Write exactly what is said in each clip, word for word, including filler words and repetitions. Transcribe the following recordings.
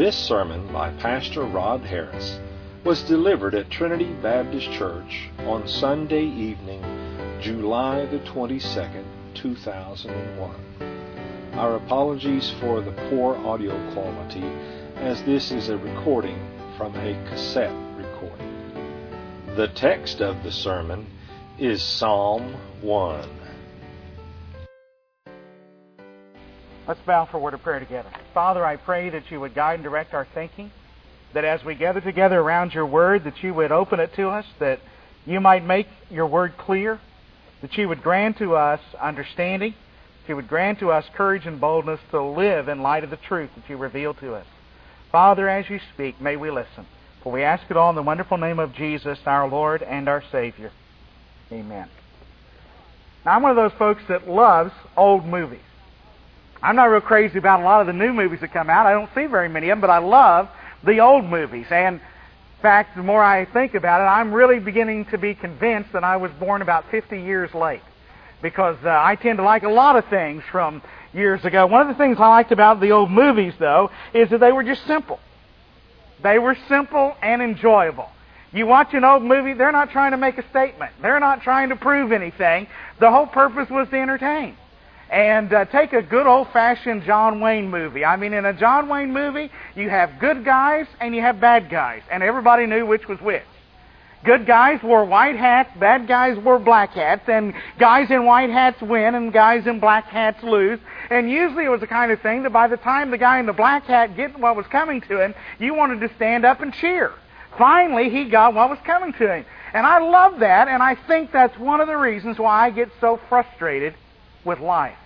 This sermon by Pastor Rod Harris was delivered at Trinity Baptist Church on Sunday evening, July the twenty-second, two thousand one. Our apologies for the poor audio quality, as this is a recording from a cassette recording. The text of the sermon is Psalm one. Let's bow for a word of prayer together. Father, I pray that you would guide and direct our thinking, that as we gather together around your word, that you would open it to us, that you might make your word clear, that you would grant to us understanding, that you would grant to us courage and boldness to live in light of the truth that you reveal to us. Father, as you speak, may we listen. For we ask it all in the wonderful name of Jesus, our Lord and our Savior. Amen. Now, I'm one of those folks that loves old movies. I'm not real crazy about a lot of the new movies that come out. I don't see very many of them, but I love the old movies. And in fact, the more I think about it, I'm really beginning to be convinced that I was born about fifty years late. Because uh, I tend to like a lot of things from years ago. One of the things I liked about the old movies, though, is that they were just simple. They were simple and enjoyable. You watch an old movie, they're not trying to make a statement. They're not trying to prove anything. The whole purpose was to entertain. And uh, take a good old-fashioned John Wayne movie. I mean, in a John Wayne movie, you have good guys and you have bad guys. And everybody knew which was which. Good guys wore white hats, bad guys wore black hats, and guys in white hats win and guys in black hats lose. And usually it was the kind of thing that by the time the guy in the black hat get what was coming to him, you wanted to stand up and cheer. Finally, he got what was coming to him. And I love that, and I think that's one of the reasons why I get so frustrated with life.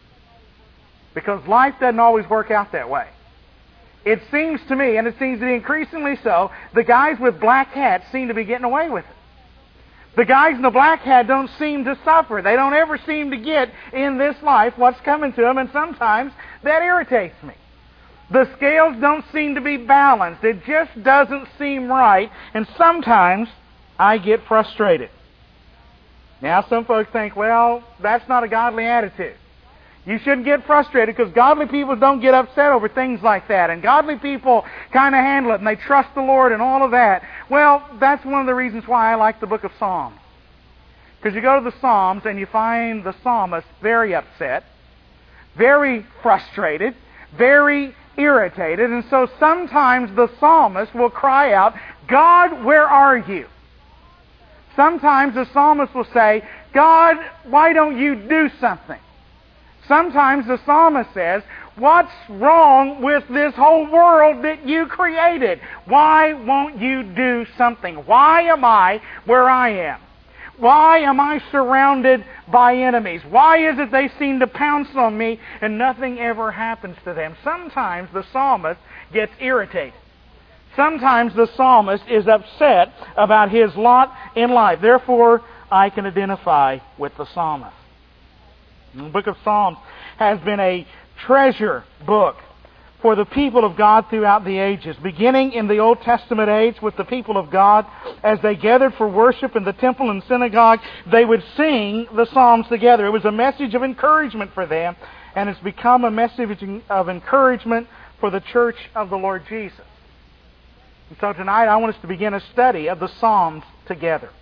Because life doesn't always work out that way. It seems to me, and it seems to be increasingly so, the guys with black hats seem to be getting away with it. The guys in the black hat don't seem to suffer. They don't ever seem to get in this life what's coming to them, and sometimes that irritates me. The scales don't seem to be balanced. It just doesn't seem right, and sometimes I get frustrated. Now, some folks think, well, that's not a godly attitude. You shouldn't get frustrated because godly people don't get upset over things like that. And godly people kind of handle it and they trust the Lord and all of that. Well, that's one of the reasons why I like the book of Psalms. Because you go to the Psalms and you find the psalmist very upset, very frustrated, very irritated. And so sometimes the psalmist will cry out, God, where are you? Sometimes the psalmist will say, God, why don't you do something? Sometimes the psalmist says, what's wrong with this whole world that you created? Why won't you do something? Why am I where I am? Why am I surrounded by enemies? Why is it they seem to pounce on me and nothing ever happens to them? Sometimes the psalmist gets irritated. Sometimes the psalmist is upset about his lot in life. Therefore, I can identify with the psalmist. The book of Psalms has been a treasure book for the people of God throughout the ages. Beginning in the Old Testament age with the people of God, as they gathered for worship in the temple and synagogue, they would sing the Psalms together. It was a message of encouragement for them, and it's become a message of encouragement for the church of the Lord Jesus. And so tonight I want us to begin a study of the Psalms together.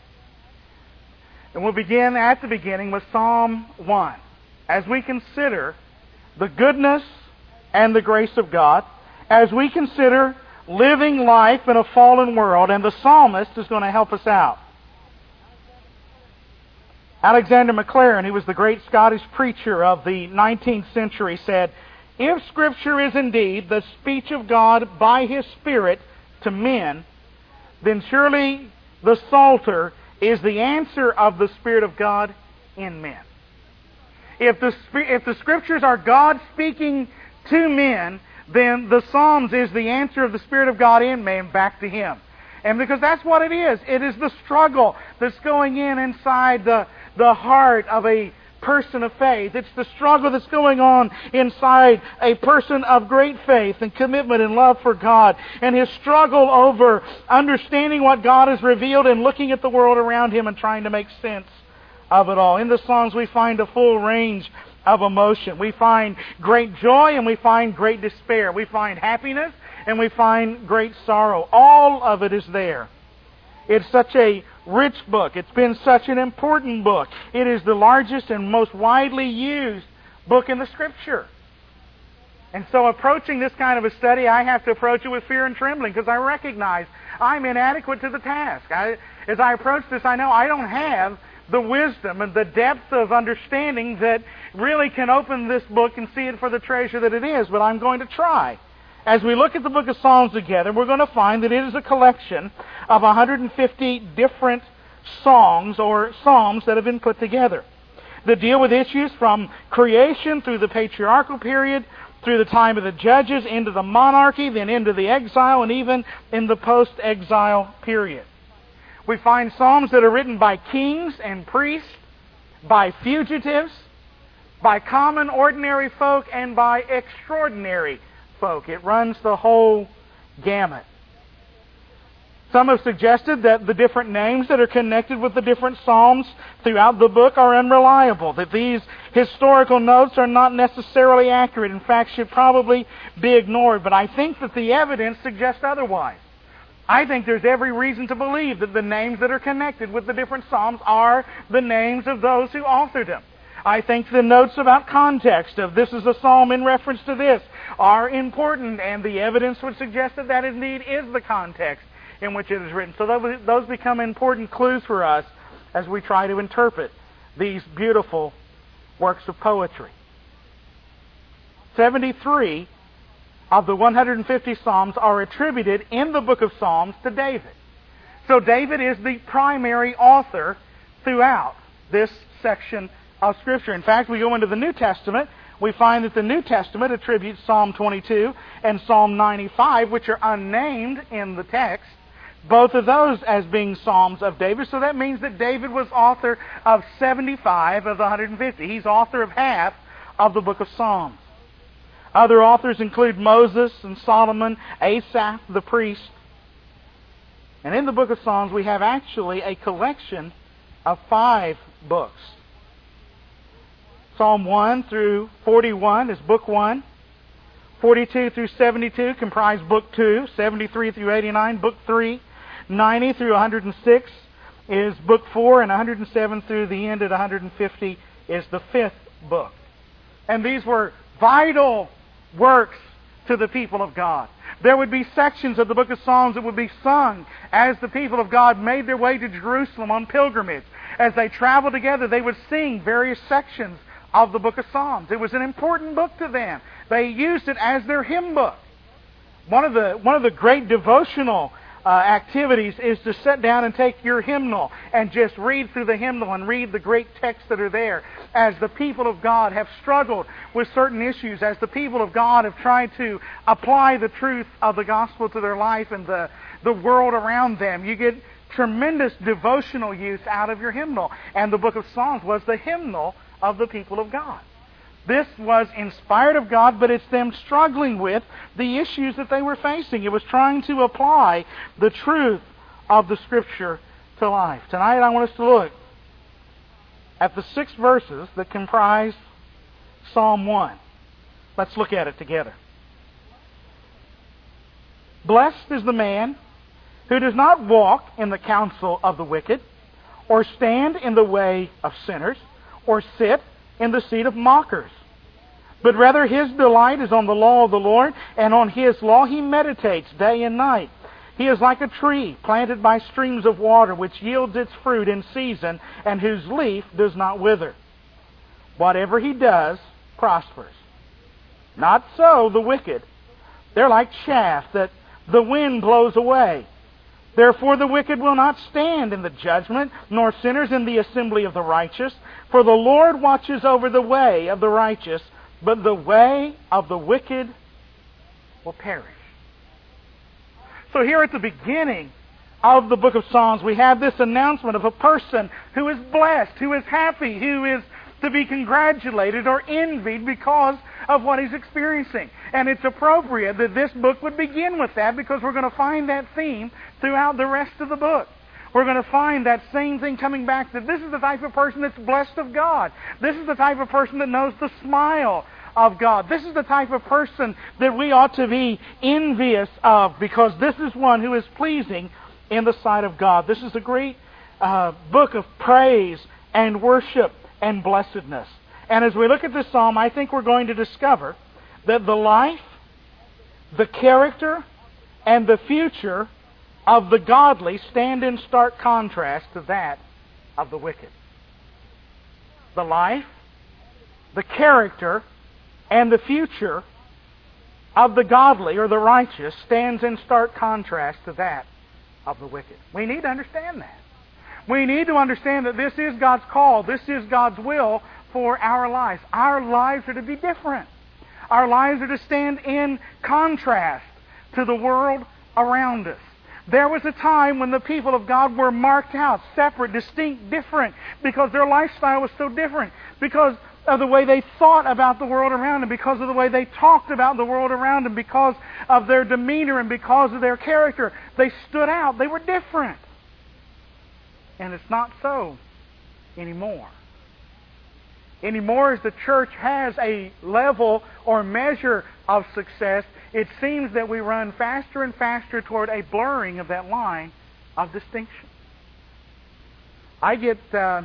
And we'll begin at the beginning with Psalm one. As we consider the goodness and the grace of God, as we consider living life in a fallen world, and the psalmist is going to help us out. Alexander Maclaren, who was the great Scottish preacher of the nineteenth century, said, if Scripture is indeed the speech of God by His Spirit to men, then surely the Psalter is the answer of the Spirit of God in men. If the, if the Scriptures are God speaking to men, then the Psalms is the answer of the Spirit of God in man back to Him. And because that's what it is. It is the struggle that's going in inside the, the heart of a person of faith. It's the struggle that's going on inside a person of great faith and commitment and love for God. And his struggle over understanding what God has revealed and looking at the world around him and trying to make sense of it all. In the Psalms we find a full range of emotion. We find great joy and we find great despair. We find happiness and we find great sorrow. All of it is there. It's such a rich book. It's been such an important book. It is the largest and most widely used book in the Scripture. And so approaching this kind of a study, I have to approach it with fear and trembling because I recognize I'm inadequate to the task. I, as I approach this, I know I don't have the wisdom and the depth of understanding that really can open this book and see it for the treasure that it is, but I'm going to try. As we look at the book of Psalms together, we're going to find that it is a collection of one hundred fifty different songs or psalms that have been put together that deal with issues from creation through the patriarchal period, through the time of the judges, into the monarchy, then into the exile, and even in the post-exile period. We find psalms that are written by kings and priests, by fugitives, by common, ordinary folk, and by extraordinary folk. It runs the whole gamut. Some have suggested that the different names that are connected with the different psalms throughout the book are unreliable, that these historical notes are not necessarily accurate, in fact should probably be ignored. But I think that the evidence suggests otherwise. I think there's every reason to believe that the names that are connected with the different psalms are the names of those who authored them. I think the notes about context of this is a psalm in reference to this are important, and the evidence would suggest that that indeed is the context in which it is written. So those become important clues for us as we try to interpret these beautiful works of poetry. seventy-three of the one hundred fifty Psalms are attributed in the book of Psalms to David. So David is the primary author throughout this section of Scripture. In fact, we go into the New Testament, we find that the New Testament attributes Psalm twenty-two and Psalm ninety-five, which are unnamed in the text, both of those as being Psalms of David. So that means that David was author of seventy-five of the one hundred fifty. He's author of half of the book of Psalms. Other authors include Moses and Solomon, Asaph, the priest. And in the book of Psalms, we have actually a collection of five books. Psalm one through forty-one is book one. forty-two through seventy-two comprise book two. seventy-three through eighty-nine, book three. ninety through one hundred six is book four. And one hundred seven through the end at one hundred fifty is the fifth book. And these were vital works to the people of God. There would be sections of the book of Psalms that would be sung as the people of God made their way to Jerusalem on pilgrimage. As they traveled together, they would sing various sections of the book of Psalms. It was an important book to them. They used it as their hymn book. One of the one of the great devotional uh, activities is to sit down and take your hymnal and just read through the hymnal and read the great texts that are there. As the people of God have struggled with certain issues, as the people of God have tried to apply the truth of the gospel to their life and the, the world around them, you get tremendous devotional use out of your hymnal. And the book of Psalms was the hymnal of the people of God. This was inspired of God, but it's them struggling with the issues that they were facing. It was trying to apply the truth of the Scripture to life. Tonight I want us to look at the six verses that comprise Psalm one. Let's look at it together. Blessed is the man who does not walk in the counsel of the wicked, or stand in the way of sinners, or sit in the seat of mockers. But rather his delight is on the law of the Lord, and on his law he meditates day and night. He is like a tree planted by streams of water, which yields its fruit in season, and whose leaf does not wither. Whatever he does prospers. Not so the wicked. They're like chaff that the wind blows away. Therefore the wicked will not stand in the judgment, nor sinners in the assembly of the righteous. For the Lord watches over the way of the righteous, but the way of the wicked will perish. So here at the beginning of the book of Psalms, we have this announcement of a person who is blessed, who is happy, who is to be congratulated or envied because of what he's experiencing. And it's appropriate that this book would begin with that, because we're going to find that theme throughout the rest of the book. We're going to find that same thing coming back, that this is the type of person that's blessed of God. This is the type of person that knows the smile of God. This is the type of person that we ought to be envious of, because this is one who is pleasing in the sight of God. This is a great uh, book of praise and worship and blessedness. And as we look at this psalm, I think we're going to discover that the life, the character, and the future of the godly stand in stark contrast to that of the wicked. The life, the character, and the future of the godly or the righteous stands in stark contrast to that of the wicked. We need to understand that. We need to understand that this is God's call. This is God's will for our lives. Our lives are to be different. Our lives are to stand in contrast to the world around us. There was a time when the people of God were marked out, separate, distinct, different, because their lifestyle was so different, because of the way they thought about the world around them, because of the way they talked about the world around them, because of their demeanor and because of their character. They stood out. They were different. And it's not so anymore. Anymore, as the church has a level or measure of success, it seems that we run faster and faster toward a blurring of that line of distinction. I get uh,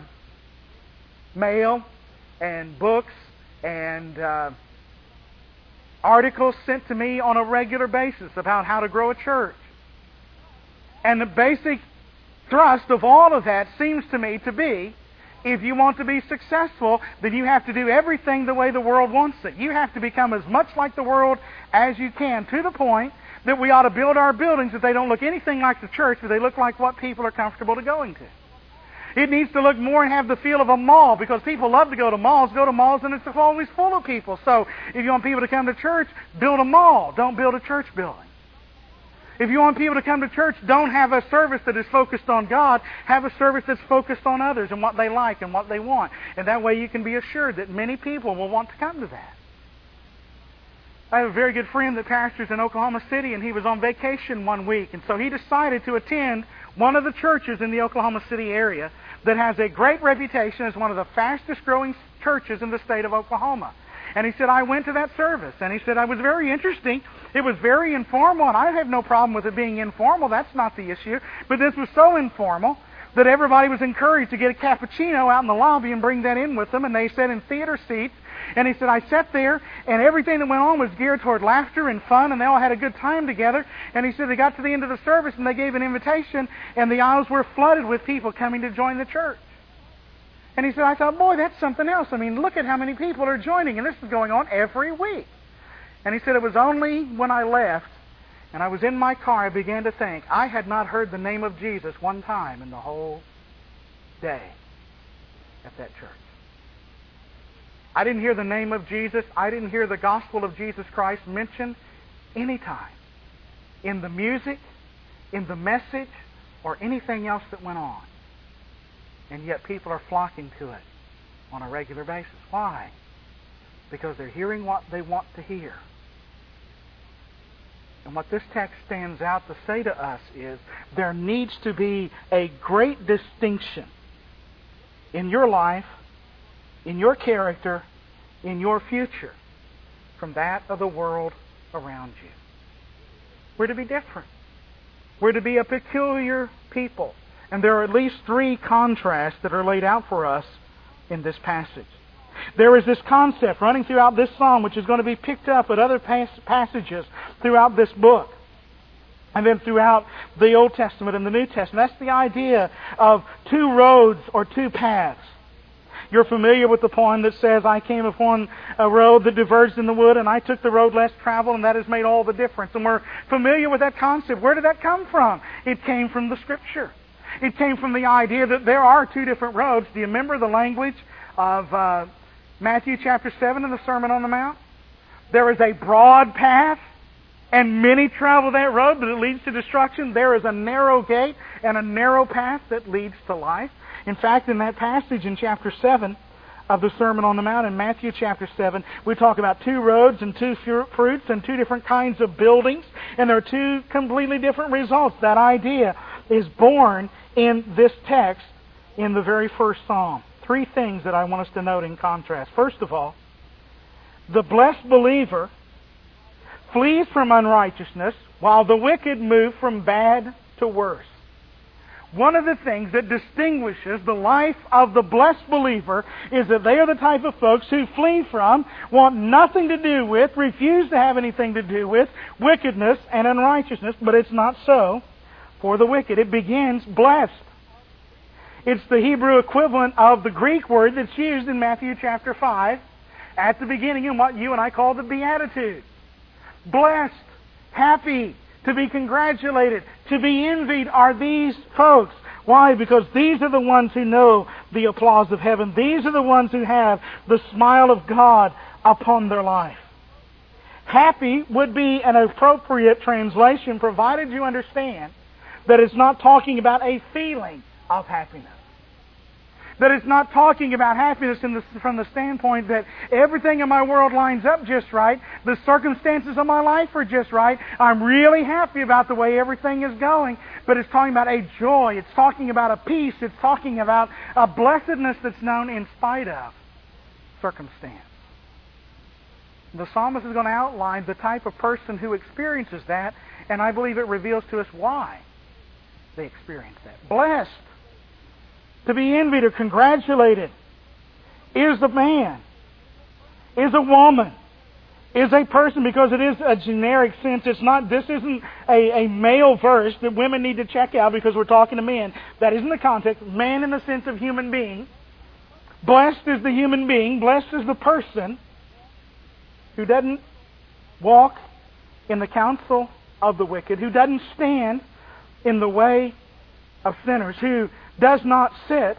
mail and books and uh, articles sent to me on a regular basis about how to grow a church. And the basic thrust of all of that seems to me to be, if you want to be successful, then you have to do everything the way the world wants it. You have to become as much like the world as you can, to the point that we ought to build our buildings that they don't look anything like the church, but they look like what people are comfortable to going to. It needs to look more and have the feel of a mall, because people love to go to malls. Go to malls and it's always full of people. So if you want people to come to church, build a mall. Don't build a church building. If you want people to come to church, don't have a service that is focused on God. Have a service that's focused on others and what they like and what they want. And that way you can be assured that many people will want to come to that. I have a very good friend that pastors in Oklahoma City, and he was on vacation one week. And so he decided to attend one of the churches in the Oklahoma City area that has a great reputation as one of the fastest growing churches in the state of Oklahoma. And he said, I went to that service. And he said, it was very interesting. It was very informal, and I have no problem with it being informal. That's not the issue. But this was so informal that everybody was encouraged to get a cappuccino out in the lobby and bring that in with them. And they sat in theater seats. And he said, I sat there, and everything that went on was geared toward laughter and fun, and they all had a good time together. And he said they got to the end of the service, and they gave an invitation, and the aisles were flooded with people coming to join the church. And he said, I thought, boy, that's something else. I mean, look at how many people are joining, and this is going on every week. And he said, it was only when I left, and I was in my car, I began to think, I had not heard the name of Jesus one time in the whole day at that church. I didn't hear the name of Jesus. I didn't hear the gospel of Jesus Christ mentioned any time in the music, in the message, or anything else that went on. And yet people are flocking to it on a regular basis. Why? Because they're hearing what they want to hear. And what this text stands out to say to us is there needs to be a great distinction in your life, in your character, in your future from that of the world around you. We're to be different. We're to be a peculiar people. And there are at least three contrasts that are laid out for us in this passage. There is this concept running throughout this psalm, which is going to be picked up at other pas- passages throughout this book, and then throughout the Old Testament and the New Testament. That's the idea of two roads or two paths. You're familiar with the poem that says, I came upon a road that diverged in the wood, and I took the road less traveled, and that has made all the difference. And we're familiar with that concept. Where did that come from? It came from the Scripture. It came from the idea that there are two different roads. Do you remember the language of uh, Matthew chapter seven in the Sermon on the Mount? There is a broad path, and many travel that road, but it leads to destruction. There is a narrow gate and a narrow path that leads to life. In fact, in that passage in chapter seven of the Sermon on the Mount, in Matthew chapter seven, we talk about two roads and two fruits and two different kinds of buildings, and there are two completely different results. That idea is born in this text in the very first psalm. Three things that I want us to note in contrast. First of all, the blessed believer flees from unrighteousness, while the wicked move from bad to worse. One of the things that distinguishes the life of the blessed believer is that they are the type of folks who flee from, want nothing to do with, refuse to have anything to do with wickedness and unrighteousness. But it's not so for the wicked. It begins blessed. It's the Hebrew equivalent of the Greek word that's used in Matthew chapter five at the beginning in what you and I call the Beatitudes. Blessed, happy, to be congratulated, to be envied are these folks. Why? Because these are the ones who know the applause of heaven. These are the ones who have the smile of God upon their life. Happy would be an appropriate translation, provided you understand that it's not talking about a feeling of happiness. That it's not talking about happiness in the, from the standpoint that everything in my world lines up just right, the circumstances of my life are just right, I'm really happy about the way everything is going. But it's talking about a joy, it's talking about a peace, it's talking about a blessedness that's known in spite of circumstance. The psalmist is going to outline the type of person who experiences that, and I believe it reveals to us why they experience that. Blessed, to be envied or congratulated, is a man, is a woman, is a person, because it is a generic sense. It's not, this isn't a, a male verse that women need to check out because we're talking to men. That isn't the context. Man in the sense of human being. Blessed is the human being. Blessed is the person who doesn't walk in the counsel of the wicked, who doesn't stand in the way of sinners, who does not sit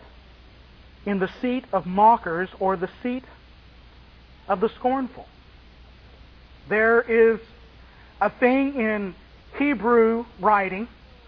in the seat of mockers or the seat of the scornful. There is a thing in Hebrew writing,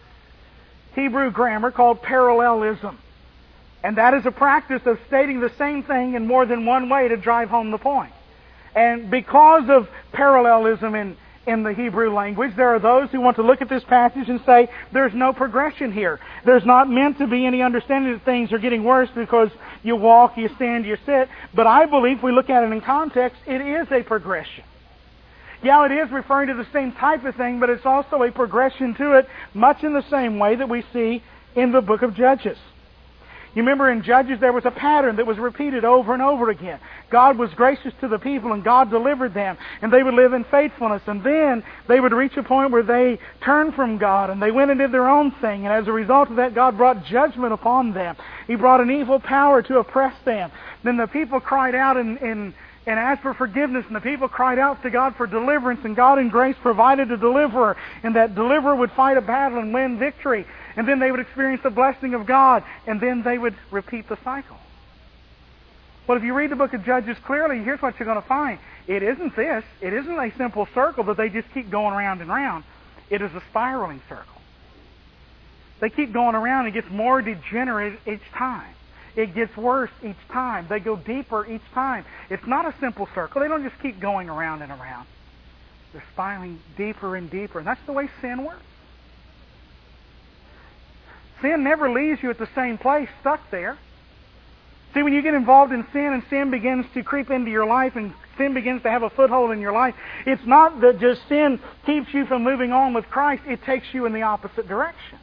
Hebrew grammar, called parallelism. And that is a practice of stating the same thing in more than one way to drive home the point. And because of parallelism in In the Hebrew language, there are those who want to look at this passage and say, there's no progression here. There's not meant to be any understanding that things are getting worse because you walk, you stand, you sit. But I believe if we look at it in context, it is a progression. Yeah, it is referring to the same type of thing, but it's also a progression to it, much in the same way that we see in the book of Judges. You remember in Judges there was a pattern that was repeated over and over again. God was gracious to the people and God delivered them and they would live in faithfulness. And then they would reach a point where they turned from God and they went and did their own thing. And as a result of that, God brought judgment upon them. He brought an evil power to oppress them. Then the people cried out and, and, and asked for forgiveness, and the people cried out to God for deliverance, and God in grace provided a deliverer, and that deliverer would fight a battle and win victory. And then they would experience the blessing of God, and then they would repeat the cycle. Well, if you read the book of Judges clearly, here's what you're going to find. It isn't this. It isn't a simple circle that they just keep going round and round. It is a spiraling circle. They keep going around. It gets more degenerate each time. It gets worse each time. They go deeper each time. It's not a simple circle. They don't just keep going around and around. They're spiraling deeper and deeper. And that's the way sin works. Sin never leaves you at the same place, stuck there. See, when you get involved in sin and sin begins to creep into your life and sin begins to have a foothold in your life, it's not that just sin keeps you from moving on with Christ, it takes you in the opposite direction.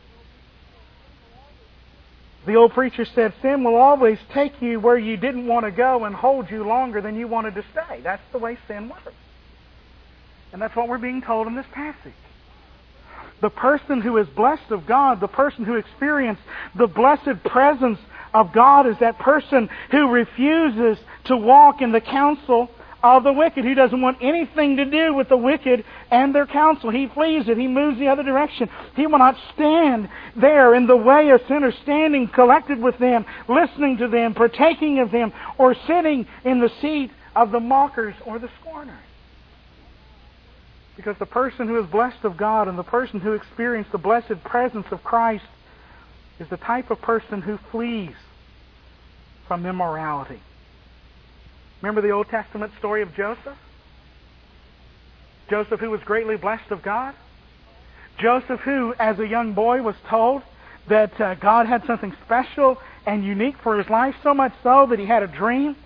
The old preacher said, sin will always take you where you didn't want to go and hold you longer than you wanted to stay. That's the way sin works. And that's what we're being told in this passage. The person who is blessed of God, the person who experienced the blessed presence of God, is that person who refuses to walk in the counsel of the wicked, who doesn't want anything to do with the wicked and their counsel. He flees it. He moves the other direction. He will not stand there in the way of sinners, standing collected with them, listening to them, partaking of them, or sitting in the seat of the mockers or the scorners. Because the person who is blessed of God and the person who experienced the blessed presence of Christ is the type of person who flees from immorality. Remember the Old Testament story of Joseph? Joseph, who was greatly blessed of God. Joseph, who as a young boy was told that uh, God had something special and unique for his life, so much so that he had a dream.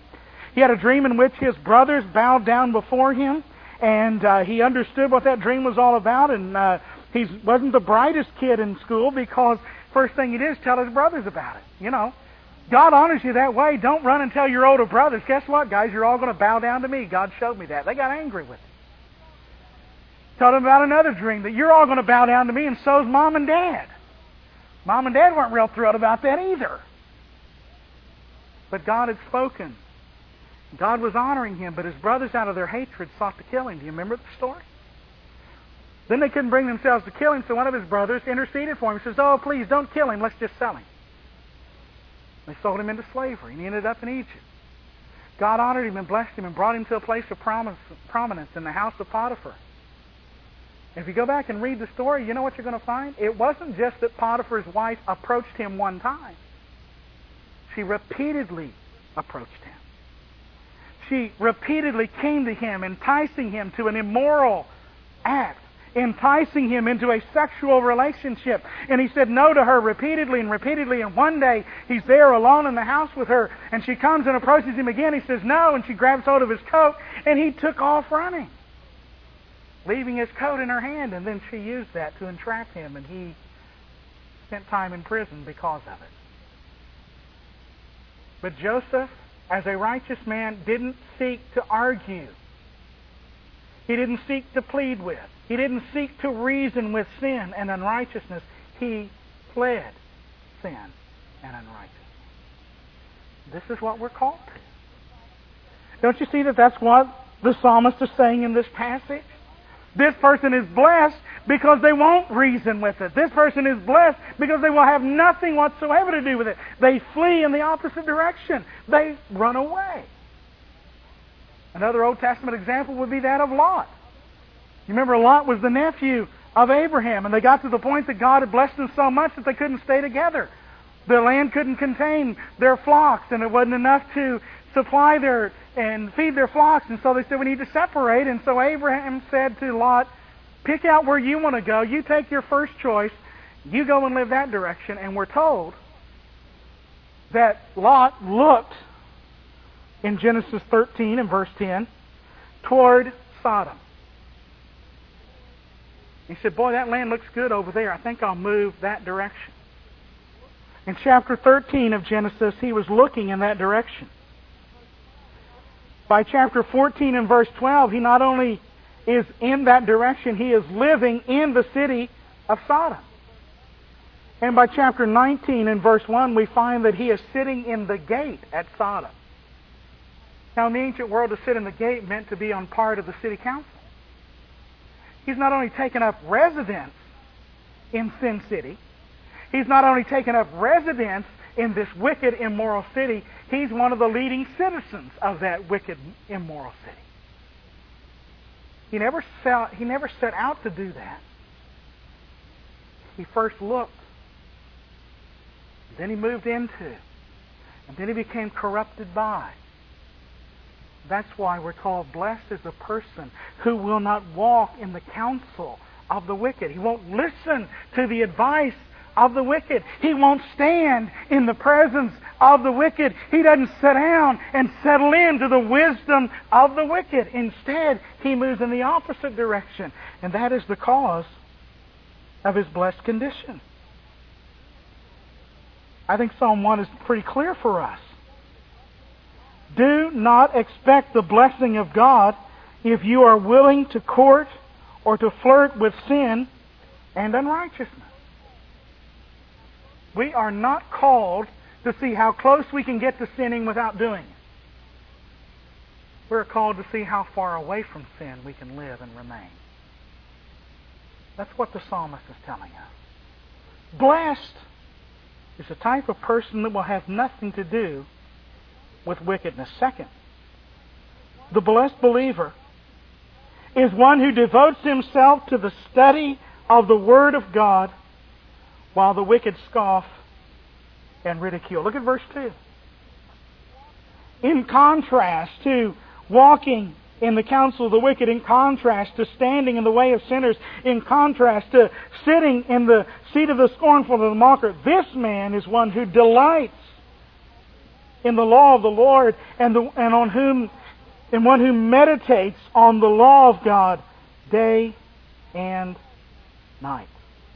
He had a dream in which his brothers bowed down before him, and uh, he understood what that dream was all about, and uh, he wasn't the brightest kid in school because first thing he did is tell his brothers about it. You know, God honors you that way. Don't run and tell your older brothers, guess what, guys, you're all going to bow down to me. God showed me that. They got angry with him. Told him about another dream, that you're all going to bow down to me, and so's Mom and Dad. Mom and Dad weren't real thrilled about that either. But God had spoken. God was honoring him, but his brothers, out of their hatred, sought to kill him. Do you remember the story? Then they couldn't bring themselves to kill him, so one of his brothers interceded for him. He says, oh, please, don't kill him. Let's just sell him. They sold him into slavery, and he ended up in Egypt. God honored him and blessed him and brought him to a place of prominence in the house of Potiphar. If you go back and read the story, you know what you're going to find? It wasn't just that Potiphar's wife approached him one time. She repeatedly approached him. She repeatedly came to him, enticing him to an immoral act, enticing him into a sexual relationship. And he said no to her repeatedly and repeatedly. And one day, he's there alone in the house with her, and she comes and approaches him again. He says no, and she grabs hold of his coat, and he took off running, leaving his coat in her hand, and then she used that to entrap him, and he spent time in prison because of it. But Joseph, as a righteous man, didn't seek to argue. He didn't seek to plead with. He didn't seek to reason with sin and unrighteousness. He pled sin and unrighteousness. This is what we're called to. Don't you see that that's what the psalmist is saying in this passage? This person is blessed because they won't reason with it. This person is blessed because they will have nothing whatsoever to do with it. They flee in the opposite direction. They run away. Another Old Testament example would be that of Lot. You remember Lot was the nephew of Abraham, and they got to the point that God had blessed them so much that they couldn't stay together. The land couldn't contain their flocks, and it wasn't enough to supply their and feed their flocks, and so they said, we need to separate. And so Abraham said to Lot, pick out where you want to go. You take your first choice. You go and live that direction. And we're told that Lot looked in Genesis thirteen and verse ten toward Sodom. He said, boy, that land looks good over there. I think I'll move that direction. In chapter thirteen of Genesis, he was looking in that direction. By chapter fourteen and verse twelve, he not only is in that direction, he is living in the city of Sodom. And by chapter nineteen and verse one, we find that he is sitting in the gate at Sodom. Now, in the ancient world, to sit in the gate meant to be on part of the city council. He's not only taken up residence in Sin City, he's not only taken up residence in this wicked, immoral city, he's one of the leading citizens of that wicked, immoral city. He never set, he never set out to do that. He first looked. Then he moved into. And then he became corrupted by. That's why we're told, blessed is the person who will not walk in the counsel of the wicked. He won't listen to the advice of the wicked. He won't stand in the presence of the wicked. He doesn't sit down and settle into the wisdom of the wicked. Instead, he moves in the opposite direction. And that is the cause of his blessed condition. I think Psalm one is pretty clear for us. Do not expect the blessing of God if you are willing to court or to flirt with sin and unrighteousness. We are not called to see how close we can get to sinning without doing it. We're called to see how far away from sin we can live and remain. That's what the psalmist is telling us. Blessed is the type of person that will have nothing to do with wickedness. Second, the blessed believer is one who devotes himself to the study of the Word of God while the wicked scoff and ridicule. Look at verse two. In contrast to walking in the counsel of the wicked, in contrast to standing in the way of sinners, in contrast to sitting in the seat of the scornful and the mocker, this man is one who delights in the law of the Lord, and, the, and on whom, and one who meditates on the law of God day and night.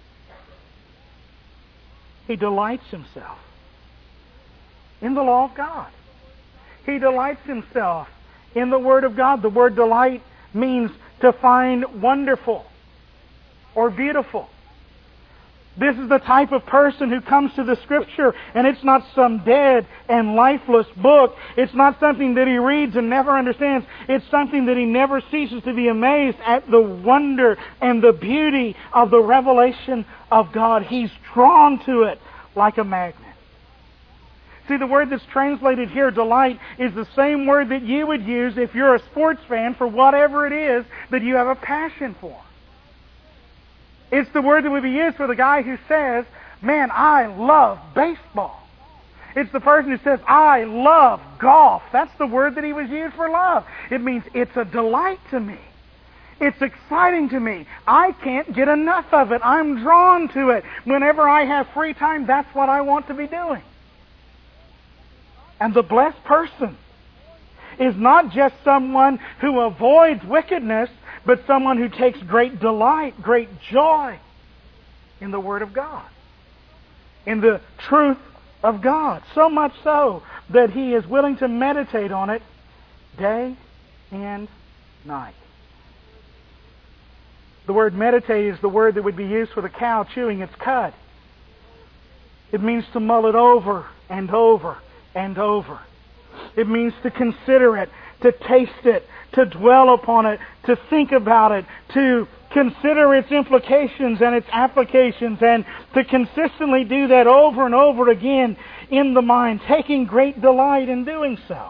He delights himself in the law of God. He delights himself in the Word of God. The word delight means to find wonderful or beautiful. This is the type of person who comes to the Scripture, and it's not some dead and lifeless book. It's not something that he reads and never understands. It's something that he never ceases to be amazed at the wonder and the beauty of the revelation of God. He's drawn to it like a magnet. See, the word that's translated here, delight, is the same word that you would use if you're a sports fan for whatever it is that you have a passion for. It's the word that would be used for the guy who says, man, I love baseball. It's the person who says, I love golf. That's the word that he was used for love. It means it's a delight to me. It's exciting to me. I can't get enough of it. I'm drawn to it. Whenever I have free time, that's what I want to be doing. And the blessed person is not just someone who avoids wickedness, but someone who takes great delight, great joy in the Word of God, in the truth of God. So much so that he is willing to meditate on it day and night. The word meditate is the word that would be used for the cow chewing its cud. It means to mull it over and over and over. It means to consider it, to taste it, to dwell upon it, to think about it, to consider its implications and its applications, and to consistently do that over and over again in the mind, taking great delight in doing so.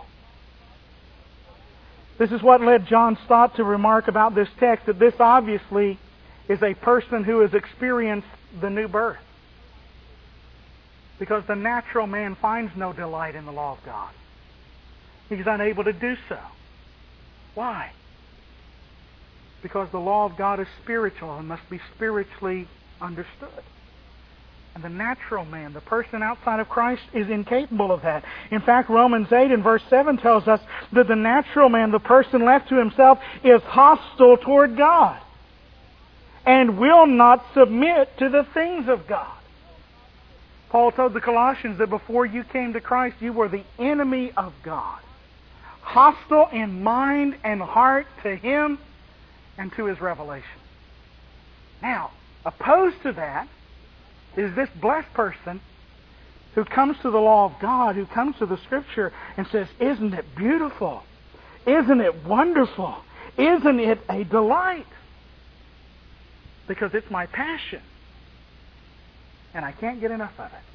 This is what led John Stott to remark about this text, that this obviously is a person who has experienced the new birth. Because the natural man finds no delight in the law of God. He's unable to do so. Why? Because the law of God is spiritual and must be spiritually understood. And the natural man, the person outside of Christ, is incapable of that. In fact, Romans eight and verse seven tells us that the natural man, the person left to himself, is hostile toward God and will not submit to the things of God. Paul told the Colossians that before you came to Christ, you were the enemy of God, hostile in mind and heart to Him and to His revelation. Now, opposed to that is this blessed person who comes to the law of God, who comes to the Scripture and says, isn't it beautiful? Isn't it wonderful? Isn't it a delight? Because it's my passion. And I can't get enough of it.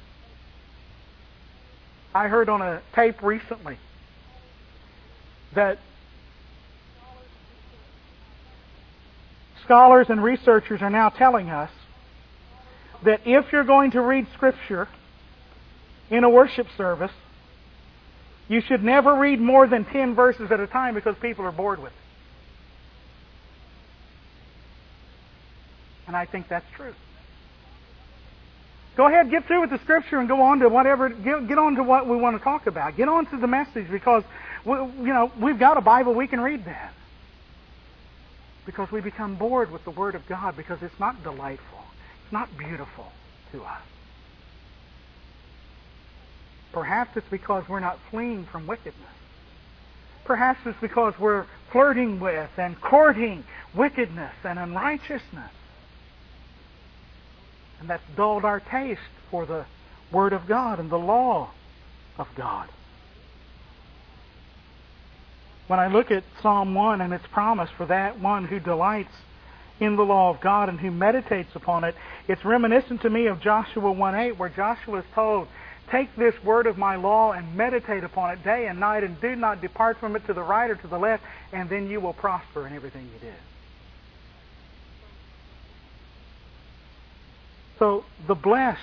I heard on a tape recently that scholars and researchers are now telling us that if you're going to read Scripture in a worship service, you should never read more than ten verses at a time because people are bored with it. And I think that's true. Go ahead, get through with the Scripture and go on to whatever, get, get on to what we want to talk about. Get on to the message because, we, you know, we've got a Bible, we can read that. Because we become bored with the Word of God because it's not delightful. It's not beautiful to us. Perhaps it's because we're not fleeing from wickedness. Perhaps it's because we're flirting with and courting wickedness and unrighteousness. And that's dulled our taste for the Word of God and the law of God. When I look at Psalm one and its promise for that one who delights in the law of God and who meditates upon it, it's reminiscent to me of Joshua one eight, where Joshua is told, take this word of my law and meditate upon it day and night, and do not depart from it to the right or to the left, and then you will prosper in everything you do. So the blessed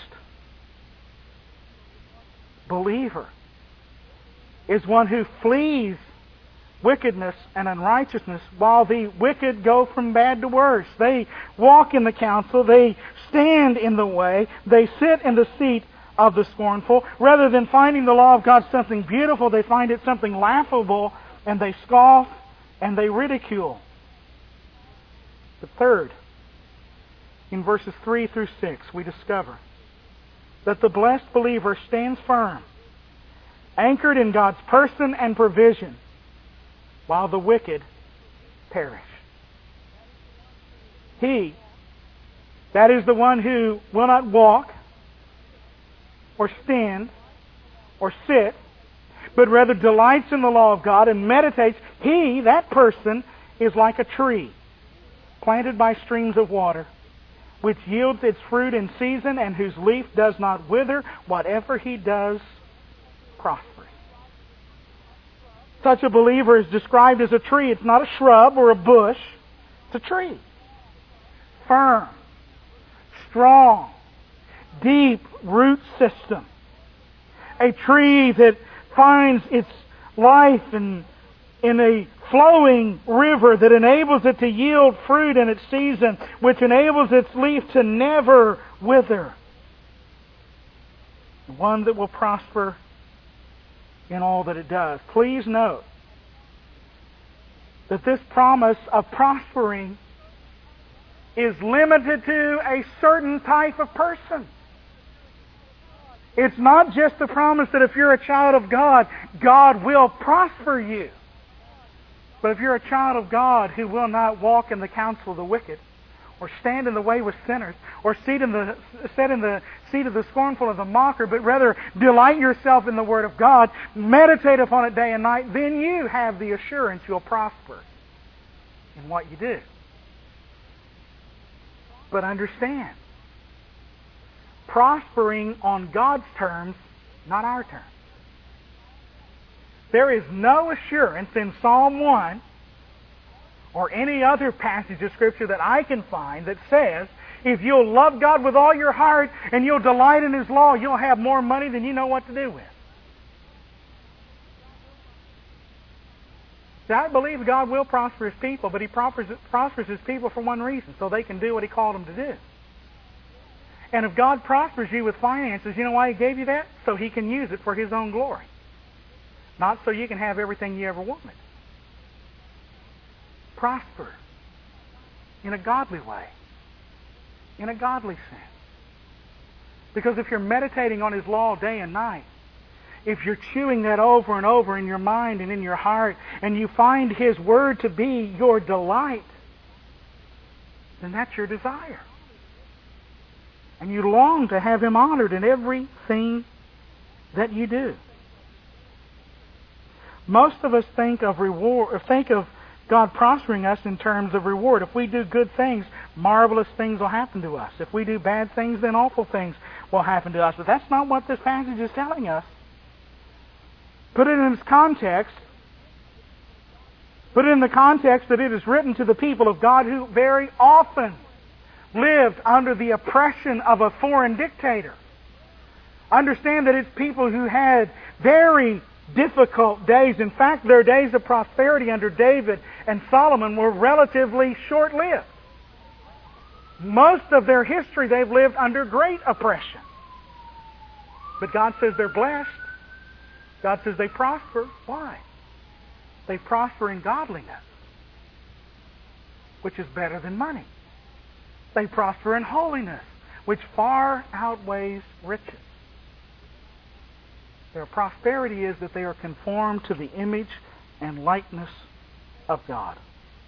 believer is one who flees wickedness and unrighteousness, while the wicked go from bad to worse. They walk in the counsel, they stand in the way, they sit in the seat of the scornful. Rather than finding the law of God something beautiful, they find it something laughable, and they scoff and they ridicule. But third, in verses three through six, we discover that the blessed believer stands firm, anchored in God's person and provision, while the wicked perish. He, that is the one who will not walk or stand or sit, but rather delights in the law of God and meditates, he, that person, is like a tree planted by streams of water, which yields its fruit in season and whose leaf does not wither. Whatever he does prospers. Such a believer is described as a tree. It's not a shrub or a bush. It's a tree. Firm, strong, deep root system. A tree that finds its life in, in a flowing river that enables it to yield fruit in its season, which enables its leaf to never wither. One that will prosper in all that it does. Please note that this promise of prospering is limited to a certain type of person. It's not just the promise that if you're a child of God, God will prosper you. But if you're a child of God who will not walk in the counsel of the wicked, or stand in the way with sinners, or sit in the sit in the seat of the scornful of the mocker, but rather delight yourself in the Word of God, meditate upon it day and night, then you have the assurance you'll prosper in what you do. But understand, prospering on God's terms, not our terms. There is no assurance in Psalm one or any other passage of Scripture that I can find that says if you'll love God with all your heart and you'll delight in His law, you'll have more money than you know what to do with. See, I believe God will prosper His people, but He prospers, prospers His people for one reason, so they can do what He called them to do. And if God prospers you with finances, you know why He gave you that? So He can use it for His own glory. Not so you can have everything you ever wanted. Prosper in a godly way. In a godly sense. Because if you're meditating on His law day and night, if you're chewing that over and over in your mind and in your heart, and you find His Word to be your delight, then that's your desire. And you long to have Him honored in everything that you do. Most of us think of reward, or think of God prospering us in terms of reward. If we do good things, marvelous things will happen to us. If we do bad things, then awful things will happen to us. But that's not what this passage is telling us. Put it in its context. Put it in the context that it is written to the people of God who very often lived under the oppression of a foreign dictator. Understand that it's people who had very difficult days. In fact, their days of prosperity under David and Solomon were relatively short-lived. Most of their history they've lived under great oppression. But God says they're blessed. God says they prosper. Why? They prosper in godliness, which is better than money. They prosper in holiness, which far outweighs riches. Their prosperity is that they are conformed to the image and likeness of God.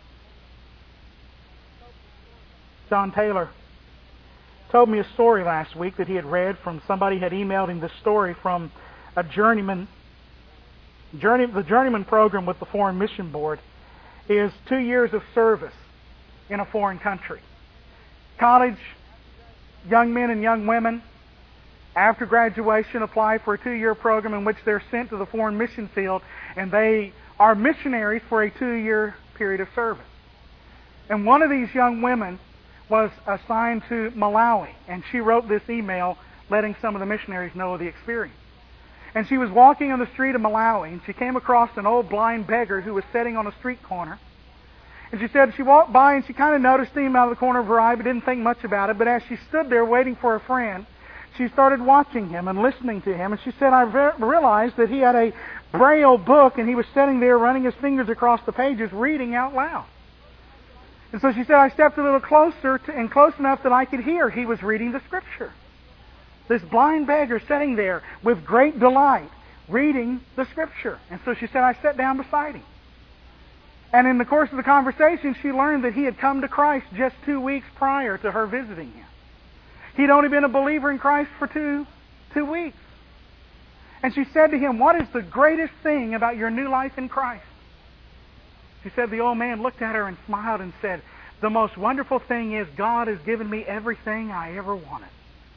John Taylor told me a story last week that he had read from somebody had emailed him this story from a journeyman. Journey, the journeyman program with the Foreign Mission Board is two years of service in a foreign country. College young men and young women, after graduation, apply for a two-year program in which they're sent to the foreign mission field, and they are missionaries for a two-year period of service. And one of these young women was assigned to Malawi, and she wrote this email letting some of the missionaries know of the experience. And she was walking on the street of Malawi, and she came across an old blind beggar who was sitting on a street corner. And she said she walked by and she kind of noticed him out of the corner of her eye, but didn't think much about it. But as she stood there waiting for a friend, she started watching him and listening to him, and she said, I re- realized that he had a Braille book, and he was sitting there running his fingers across the pages, reading out loud. And so she said, I stepped a little closer to, and close enough that I could hear he was reading the Scripture. This blind beggar sitting there with great delight, reading the Scripture. And so she said, I sat down beside him. And in the course of the conversation, she learned that he had come to Christ just two weeks prior to her visiting him. He'd only been a believer in Christ for two, two weeks. And she said to him, what is the greatest thing about your new life in Christ? She said the old man looked at her and smiled and said, the most wonderful thing is God has given me everything I ever wanted.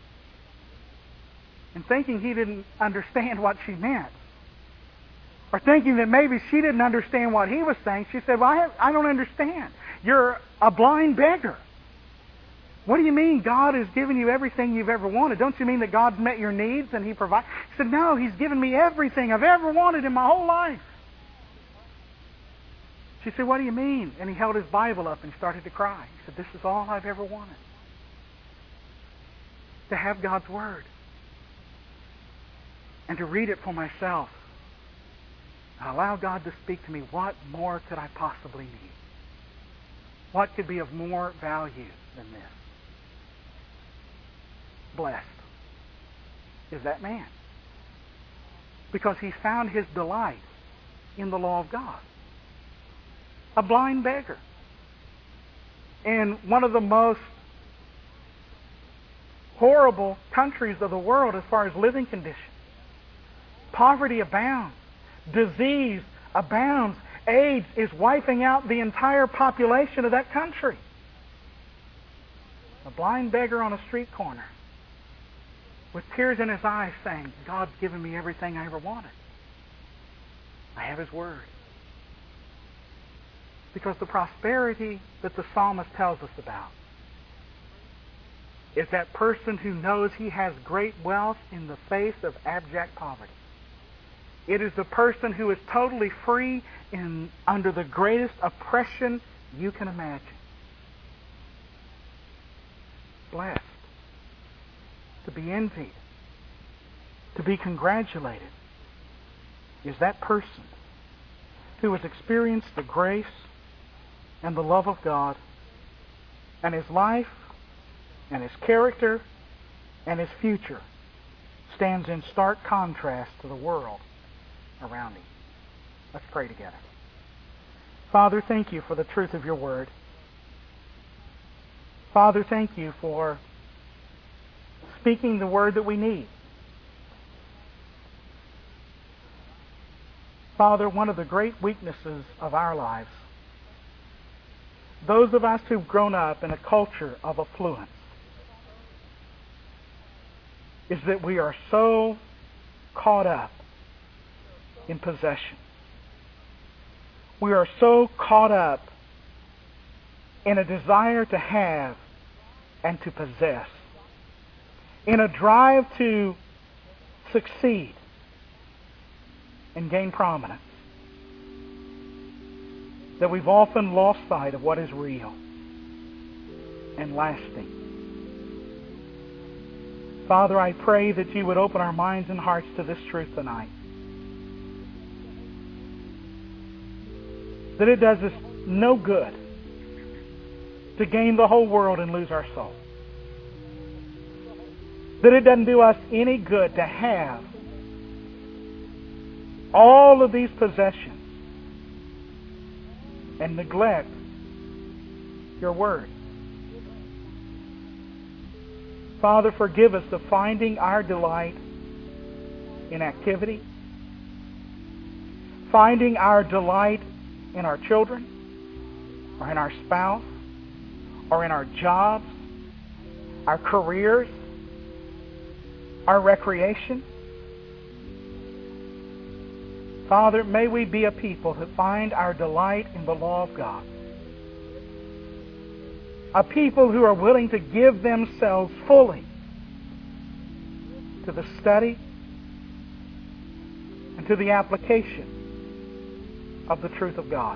And thinking he didn't understand what she meant, or thinking that maybe she didn't understand what he was saying, she said, well, I, have, I don't understand. You're a blind beggar. What do you mean God has given you everything you've ever wanted? Don't you mean that God's met your needs and He provides? He said, no, He's given me everything I've ever wanted in my whole life. She said, what do you mean? And he held his Bible up and started to cry. He said, this is all I've ever wanted. To have God's Word. And to read it for myself. Allow God to speak to me. What more could I possibly need? What could be of more value than this? Blessed is that man. Because he found his delight in the law of God. A blind beggar. In one of the most horrible countries of the world as far as living conditions. Poverty abounds. Disease abounds. AIDS is wiping out the entire population of that country. A blind beggar on a street corner with tears in his eyes saying, God's given me everything I ever wanted. I have His Word. Because the prosperity that the psalmist tells us about is that person who knows he has great wealth in the face of abject poverty. It is the person who is totally free in under the greatest oppression you can imagine. Blessed. To be envied. To be congratulated is that person who has experienced the grace and the love of God, and his life and his character and his future stands in stark contrast to the world around him. Let's pray together. Father, thank you for the truth of your word. Father, thank you for speaking the word that we need. Father, one of the great weaknesses of our lives, those of us who've grown up in a culture of affluence, is that we are so caught up in possession. We are so caught up in a desire to have and to possess, in a drive to succeed and gain prominence, that we've often lost sight of what is real and lasting. Father, I pray that you would open our minds and hearts to this truth tonight. That it does us no good to gain the whole world and lose our soul. That it doesn't do us any good to have all of these possessions and neglect your word. Father, forgive us of finding our delight in activity, finding our delight in our children, or in our spouse, or in our jobs, our careers, our recreation. Father, may we be a people that find our delight in the law of God. A people who are willing to give themselves fully to the study and to the application of the truth of God.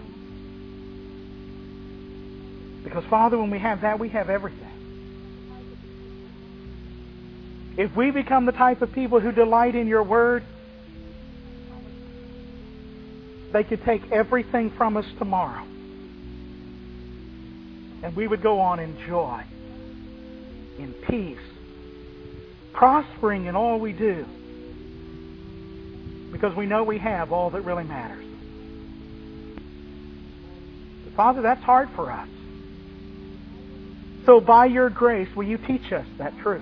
Because, Father, when we have that, we have everything. If we become the type of people who delight in your word, they could take everything from us tomorrow. And we would go on in joy, in peace, prospering in all we do, because we know we have all that really matters. But Father, that's hard for us. So by your grace, will you teach us that truth?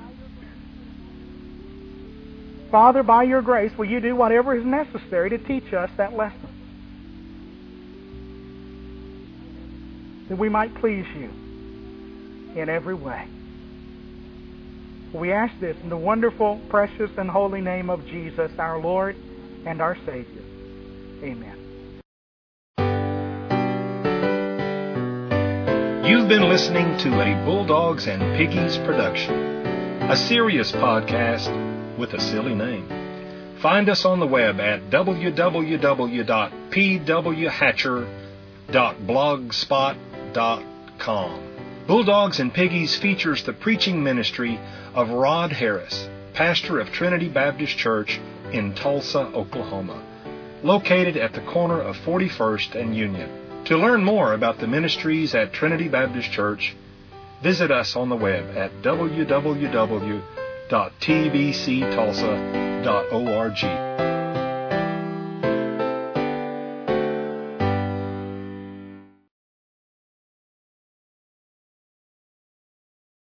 Father, by your grace, will you do whatever is necessary to teach us that lesson? That we might please you in every way. We ask this in the wonderful, precious, and holy name of Jesus, our Lord and our Savior. Amen. You've been listening to a Bulldogs and Piggies production, a serious podcast with a silly name. Find us on the web at w w w dot p w hatcher dot blogspot dot com. Bulldogs and Piggies features the preaching ministry of Rod Harris, pastor of Trinity Baptist Church in Tulsa, Oklahoma, located at the corner of forty-first and Union. To learn more about the ministries at Trinity Baptist Church, visit us on the web at w w w dot t b c tulsa dot org.